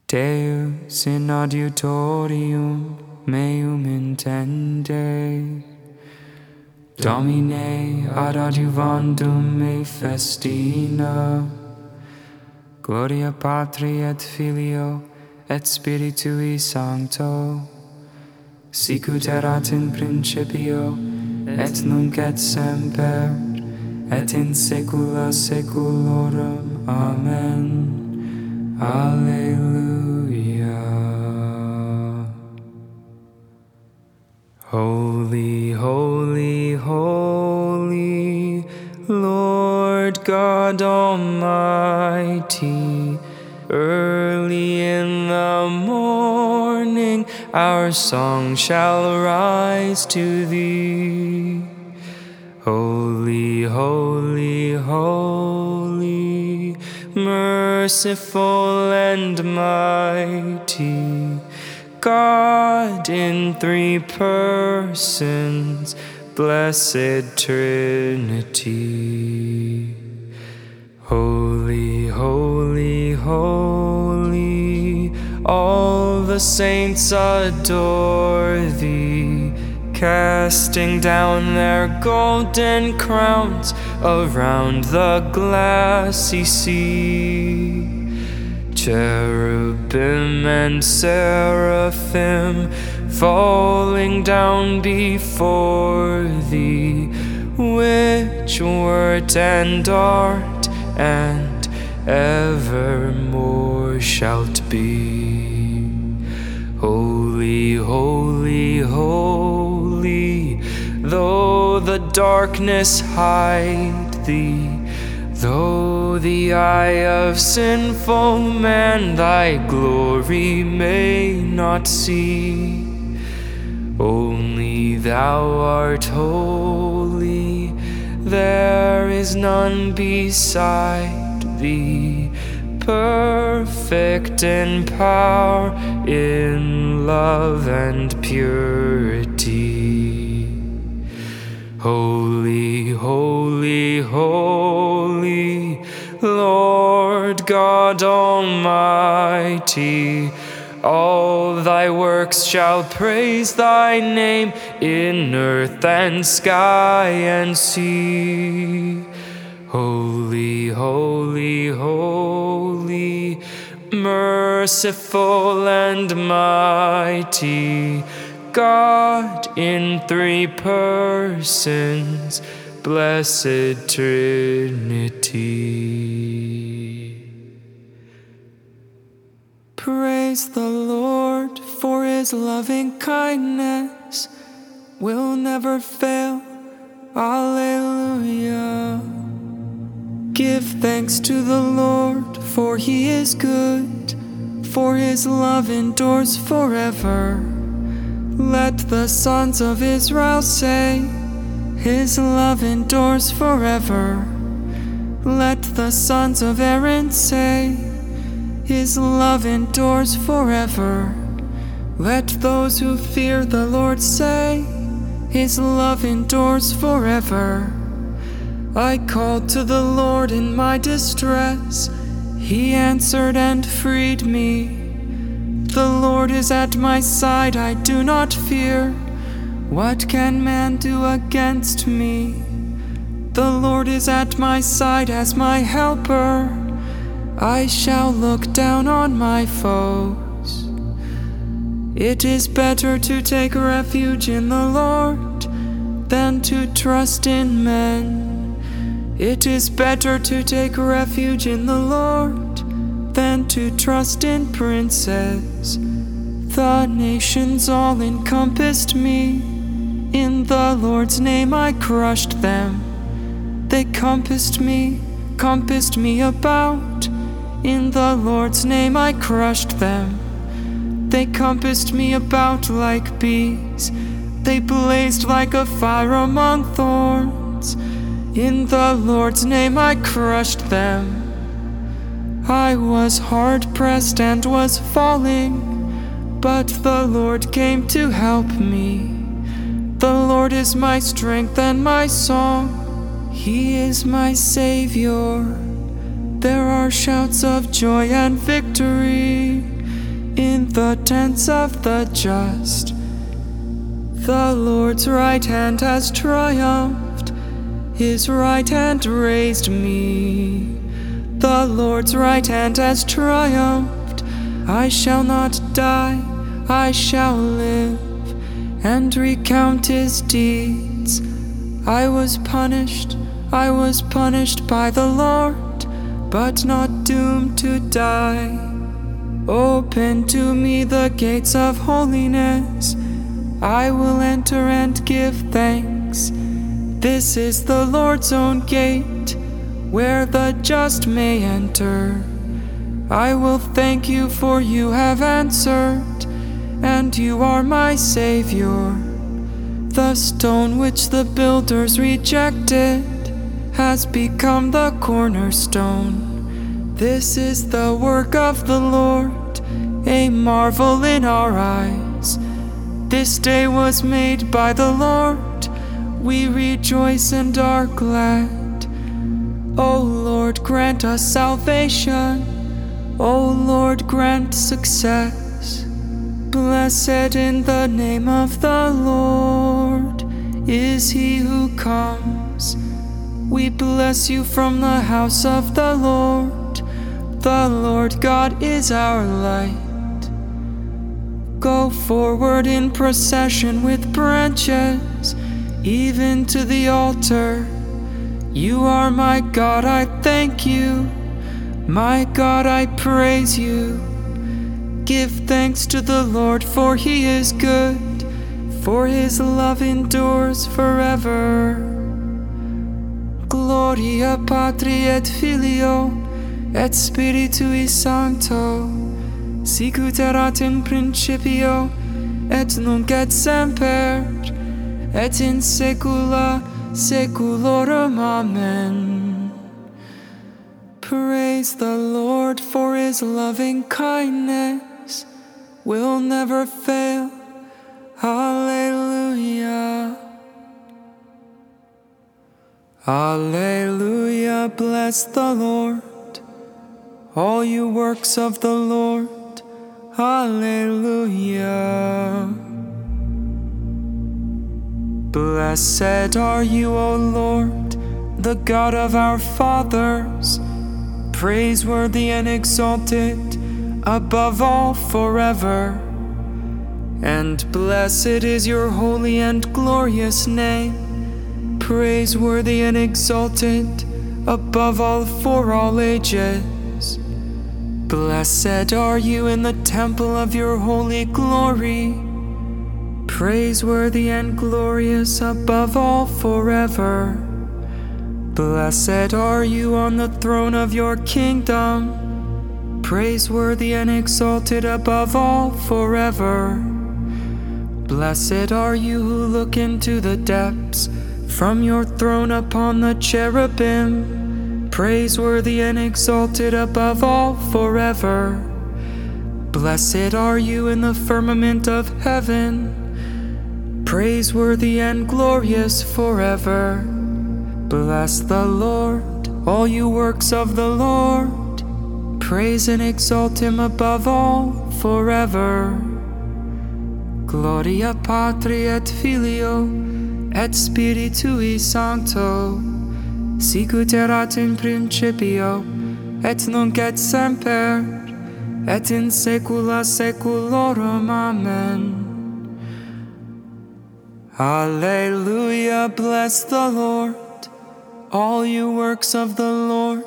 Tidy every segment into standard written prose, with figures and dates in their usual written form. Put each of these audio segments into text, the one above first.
Deus in adiutorium meum intende, Domine ad adjuvandum me festina, Gloria Patri et Filio et Spiritui Sancto, sicut erat in principio, et nunc et semper, et in saecula saeculorum. Amen. Alleluia. Holy, holy, holy, Lord God Almighty, early in the morning our song shall rise to Thee. Holy, holy, holy, merciful and mighty, God in three persons, blessed Trinity. Holy, holy, holy, all the saints adore Thee, casting down their golden crowns around the glassy sea. Cherubim and seraphim falling down before Thee, which wert and art and evermore shalt be. Holy, holy, holy, though the darkness hide Thee, though the eye of sinful man Thy glory may not see, only Thou art holy, there is none beside Thee, perfect in power, in love and purity. Holy, holy, holy, Lord God Almighty, all Thy works shall praise Thy name in earth and sky and sea. Holy, holy, holy, merciful and mighty, God in three persons, blessed Trinity. Praise the Lord, for His loving kindness will never fail. Alleluia. Give thanks to the Lord, for He is good, for His love endures forever. Let the sons of Israel say, His love endures forever. Let the sons of Aaron say, His love endures forever. Let those who fear the Lord say, His love endures forever. I called to the Lord in my distress. He answered and freed me. The Lord is at my side, I do not fear. What can man do against me? The Lord is at my side as my helper. I shall look down on my foes. It is better to take refuge in the Lord than to trust in men. It is better to take refuge in the Lord than to trust in princes. The nations all encompassed me. In the Lord's name I crushed them. They compassed me about. In the Lord's name I crushed them. They compassed me about like bees. They blazed like a fire among thorns. In the Lord's name I crushed them. I was hard pressed and was falling, but the Lord came to help me. The Lord is my strength and my song. He is my Savior. There are shouts of joy and victory. in the tents of the just. The Lord's right hand has triumphed, His right hand raised me. The Lord's right hand has triumphed, I shall not die, I shall live, and recount His deeds. I was punished by the Lord, but not doomed to die. Open to me the gates of holiness, I will enter and give thanks. This is the Lord's own gate, where the just may enter. I will thank you, for you have answered, and you are my Savior. The stone which the builders rejected has become the cornerstone. This is the work of the Lord, a marvel in our eyes. This day was made by the Lord, we rejoice and are glad. O Lord, grant us salvation, O Lord, grant success. Blessed in the name of the Lord is He who comes. We bless you from the house of the Lord. The Lord God is our light. Go forward in procession with branches, even to the altar. You are my God, I thank you. My God, I praise you. Give thanks to the Lord, for He is good, for His love endures forever. Gloria Patri et Filio et Spiritui Sancto, sicut erat in principio et nunc et semper et in saecula saeculorum. Amen. Praise the Lord, for His loving kindness will never fail. Alleluia. Alleluia. Bless the Lord, all you works of the Lord. Alleluia. Blessed are you, O Lord, the God of our fathers, praiseworthy and exalted above all forever. And blessed is your holy and glorious name, praiseworthy and exalted above all for all ages. Blessed are you in the temple of your holy glory, praiseworthy and glorious above all forever. Blessed are you on the throne of your kingdom, praiseworthy and exalted above all forever. Blessed are you who look into the depths from your throne upon the cherubim, praiseworthy and exalted above all forever. Blessed are you in the firmament of heaven, praiseworthy and glorious forever. Bless the Lord, all you works of the Lord, praise and exalt Him above all forever. Gloria Patri et Filio et Spiritui Sancto, sicut erat in principio et nunc et semper et in saecula saeculorum. Amen. Alleluia. Bless the Lord, all you works of the Lord.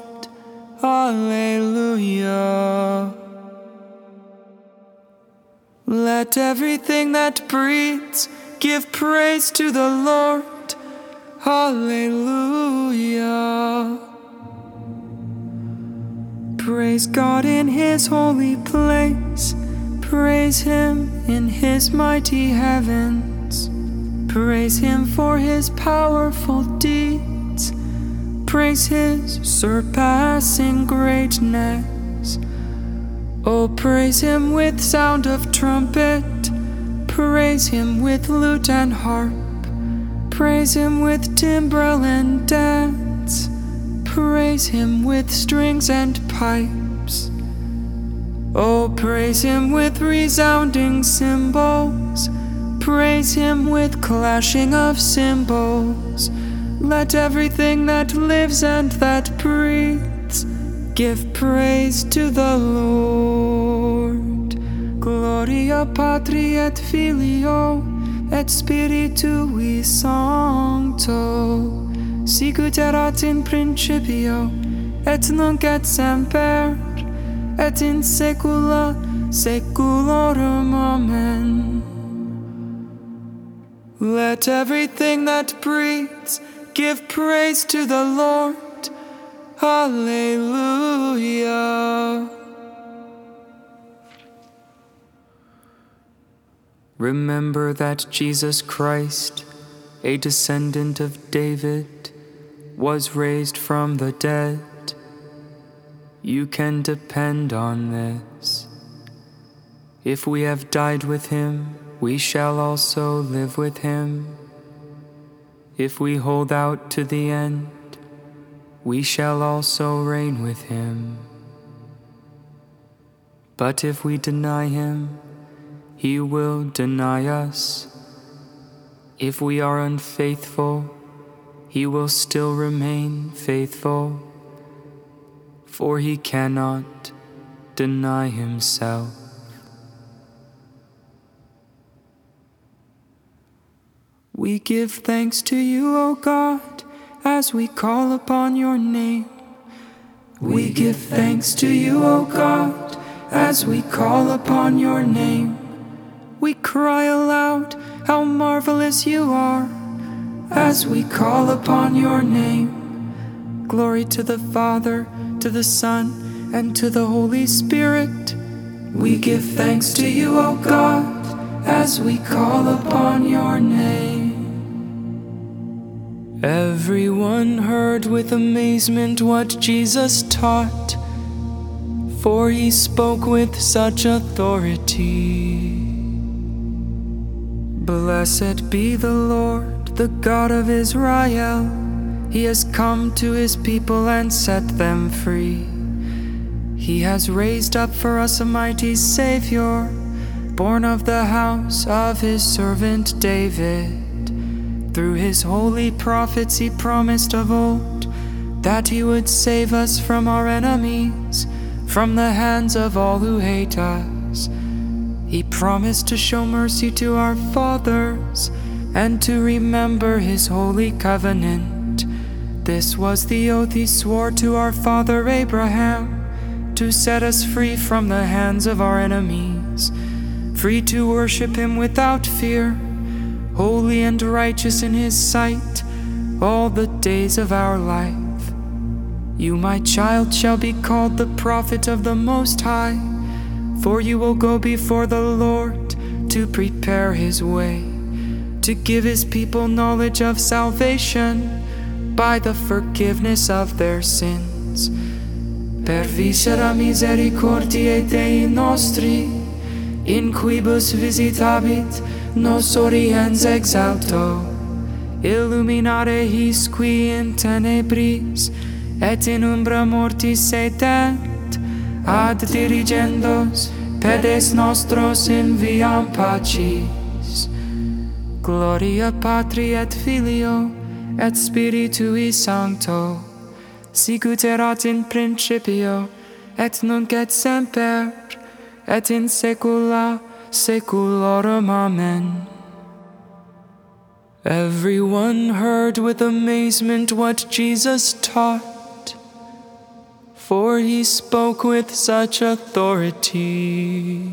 Alleluia. Let everything that breathes give praise to the Lord. Alleluia. Praise God in His holy place. Praise Him in His mighty heavens. Praise Him for His powerful deeds. Praise His surpassing greatness. Oh, praise Him with sound of trumpet. Praise Him with lute and harp. Praise Him with timbrel and dance. Praise Him with strings and pipes. Oh, praise him with resounding cymbals, praise him with clashing of cymbals. Let everything that lives and that breathes give praise to the Lord. Gloria Patri et Filio et Spiritui Sancto, sicut erat in principio, et nunc et semper, et in saecula saeculorum. Amen. Let everything that breathes give praise to the Lord. Hallelujah. Remember that Jesus Christ, a descendant of David, was raised from the dead. You can depend on this. If we have died with him, we shall also live with him. If we hold out to the end, we shall also reign with him. But if we deny him, he will deny us. If we are unfaithful, he will still remain faithful, for he cannot deny himself. We give thanks to you, O God, as we call upon your name. We give thanks to you, O God, as we call upon your name. We cry aloud, how marvelous you are, as we call upon your name. Glory to the Father, to the Son, and to the Holy Spirit. We give thanks to you, O God, as we call upon your name. Everyone heard with amazement what Jesus taught, for he spoke with such authority. Blessed be the Lord, the God of Israel. He has come to his people and set them free. He has raised up for us a mighty Savior, born of the house of his servant David. Through his holy prophets he promised of old that he would save us from our enemies, from the hands of all who hate us. He promised to show mercy to our fathers and to remember his holy covenant. This was the oath he swore to our father Abraham, to set us free from the hands of our enemies, free to worship him without fear, holy and righteous in his sight all the days of our life. You, my child, shall be called the prophet of the Most High, for you will go before the Lord to prepare his way, to give his people knowledge of salvation by the forgiveness of their sins. Per viscera misericordiae Dei nostri, in quibus visitabit nos oriens exalto, illuminare his qui in tenebris et in umbra mortis sedent, ad dirigendos pedes nostros in viam pacis. Gloria Patri et Filio et Spiritui Sancto, sicut erat in principio et nunc et semper et in saecula saeculorum. Amen. Everyone heard with amazement what Jesus taught, for he spoke with such authority.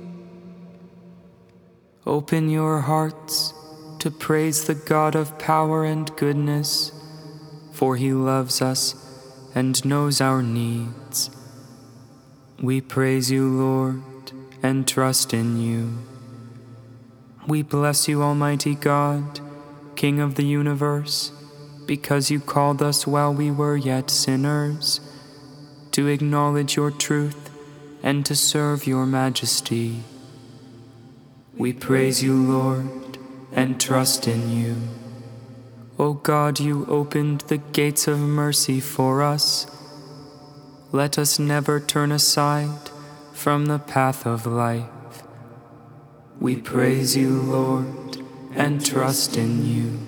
Open your hearts to praise the God of power and goodness, for he loves us and knows our needs. We praise you, Lord, and trust in you. We bless you, Almighty God, King of the universe, because you called us while we were yet sinners, to acknowledge your truth and to serve your majesty. We praise you, Lord, and trust in you. O God, you opened the gates of mercy for us. Let us never turn aside from the path of life. We praise you, Lord, and trust in you.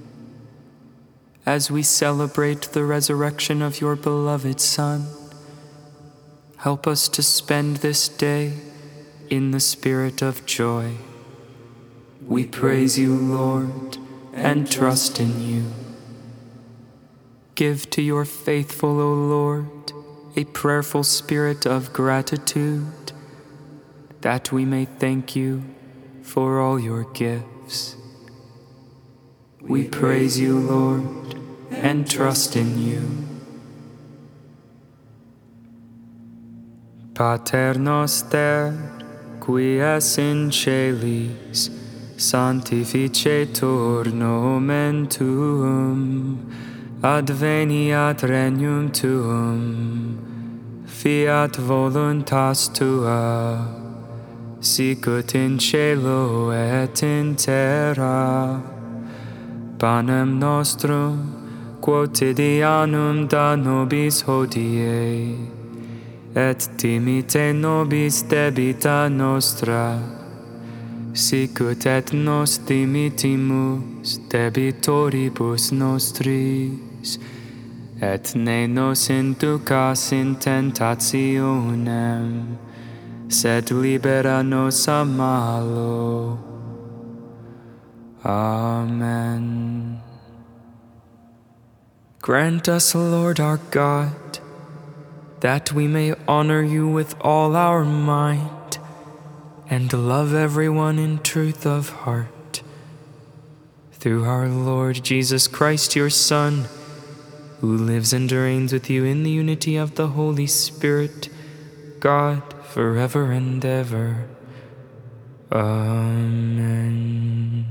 As we celebrate the resurrection of your beloved Son, help us to spend this day in the spirit of joy. We praise you, Lord, and trust in you. Give to your faithful, O Lord, a prayerful spirit of gratitude, that we may thank you for all your gifts. We praise you, Lord, and trust in you. Pater noster, qui es in celis, sanctificetur nomen tuum, adveniat regnum tuum, fiat voluntas tua, sicut in cielo et in terra. Panem nostrum quotidianum da nobis hodie, et dimite nobis debita nostra, sicut et nos dimitimus debitoribus nostris, et ne nos inducas in tentationem, sed libera nos a malo. Amen. Grant us, Lord our God, that we may honor you with all our might and love everyone in truth of heart. Through our Lord Jesus Christ, your Son, who lives and reigns with you in the unity of the Holy Spirit, God, forever and ever. Amen.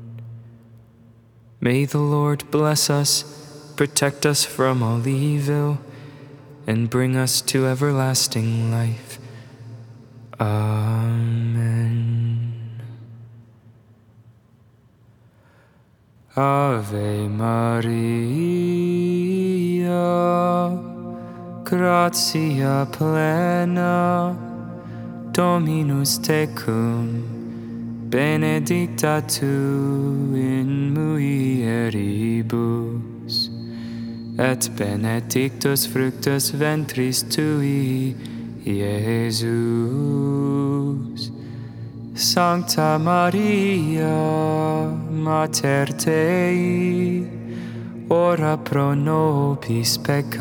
May the Lord bless us, protect us from all evil, and bring us to everlasting life. Amen. Ave Maria, gratia plena, Dominus tecum, benedicta tu in mulieribus, et benedictus fructus ventris tui, Iesus. Sancta Maria, Mater Dei, ora pro nobis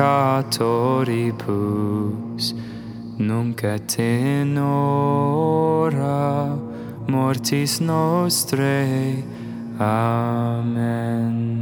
peccatoribus, nunc et in hora mortis nostrae. Amen.